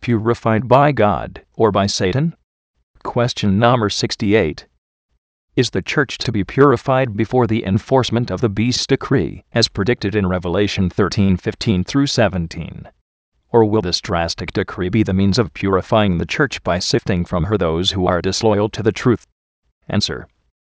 purified by God or by Satan? Question number 68. Is the church to be purified before the enforcement of the beast's decree, as predicted in Revelation 13:15-17? Or will this drastic decree be the means of purifying the church by sifting from her those who are disloyal to the truth? Answer.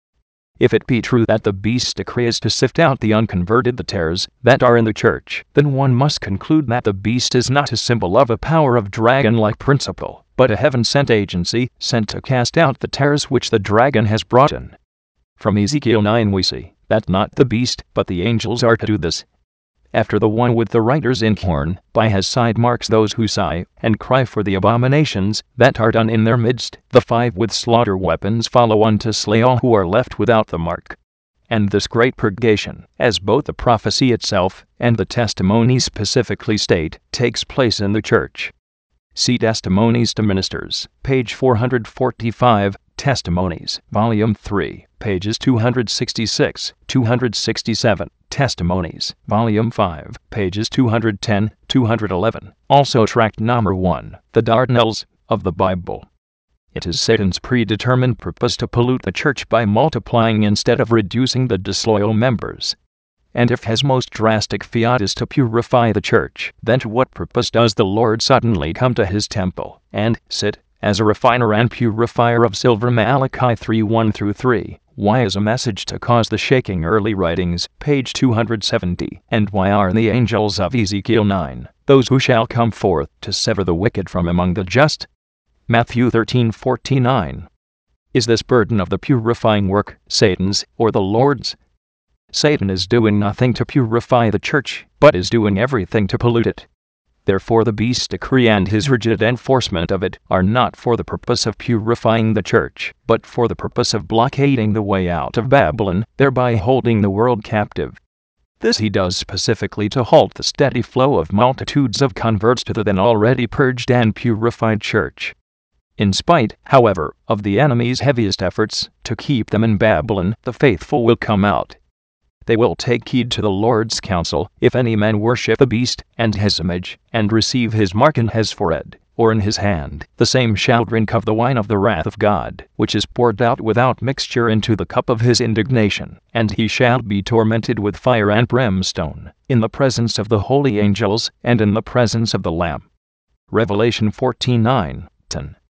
If it be true that the beast's decree is to sift out the unconverted, the tares that are in the church, then one must conclude that the beast is not a symbol of a power of dragon-like principle, but a heaven-sent agency sent to cast out the tares which the dragon has brought in. From Ezekiel 9 we see that not the beast, but the angels are to do this. After the one with the writer's inkhorn by his side marks those who sigh and cry for the abominations that are done in their midst, the 5 with slaughter weapons follow on to slay all who are left without the mark. And this great purgation, as both the prophecy itself and the testimonies specifically state, takes place in the church. See Testimonies to Ministers, page 445, Testimonies, Volume 3, pages 266, 267, Testimonies, Volume 5, pages 210, 211. Also Tract Number 1, The Dardanelles of the Bible. It is Satan's predetermined purpose to pollute the church by multiplying instead of reducing the disloyal members. And if his most drastic fiat is to purify the church, then to what purpose does the Lord suddenly come to his temple and sit as a refiner and purifier of silver? Malachi 3:1-3. Why is a message to cause the shaking? Early Writings, page 270. And why are the angels of Ezekiel 9 those who shall come forth to sever the wicked from among the just? Matthew 13:49. Is this burden of the purifying work Satan's or the Lord's? Satan is doing nothing to purify the church, but is doing everything to pollute it. Therefore the beast's decree and his rigid enforcement of it are not for the purpose of purifying the church, but for the purpose of blockading the way out of Babylon, thereby holding the world captive. This he does specifically to halt the steady flow of multitudes of converts to the then already purged and purified church. In spite, however, of the enemy's heaviest efforts to keep them in Babylon, the faithful will come out. They will take heed to the Lord's counsel. If any man worship the beast and his image, and receive his mark in his forehead, or in his hand, the same shall drink of the wine of the wrath of God, which is poured out without mixture into the cup of his indignation, and he shall be tormented with fire and brimstone, in the presence of the holy angels, and in the presence of the Lamb. Revelation 14:9-10.